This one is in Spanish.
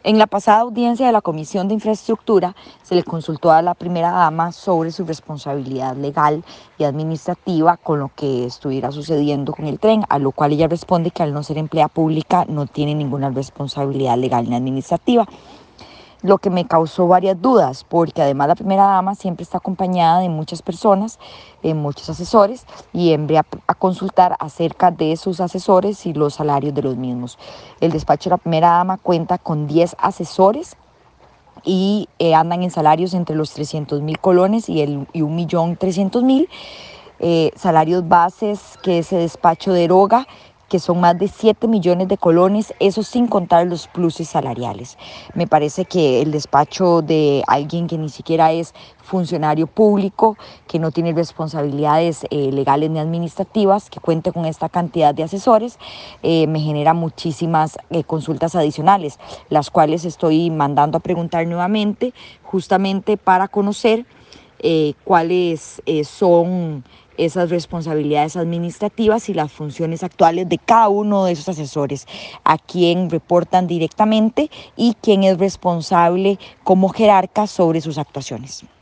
En la pasada audiencia de la Comisión de Infraestructura se le consultó a la primera dama sobre su responsabilidad legal y administrativa con lo que estuviera sucediendo con el tren, a lo cual ella responde que al no ser empleada pública no tiene ninguna responsabilidad legal ni administrativa, lo que me causó varias dudas, porque además la primera dama siempre está acompañada de muchas personas, muchos asesores, y envié a consultar acerca de sus asesores y los salarios de los mismos. El despacho de la primera dama cuenta con 10 asesores y andan en salarios entre los 300.000 colones y 1.300.000. Salarios bases que ese despacho deroga, que son más de 7 millones de colones, eso sin contar los pluses salariales. Me parece que el despacho de alguien que ni siquiera es funcionario público, que no tiene responsabilidades legales ni administrativas, que cuente con esta cantidad de asesores, me genera muchísimas consultas adicionales, las cuales estoy mandando a preguntar nuevamente, justamente para conocer cuáles son esas responsabilidades administrativas y las funciones actuales de cada uno de esos asesores, a quién reportan directamente y quién es responsable como jerarca sobre sus actuaciones.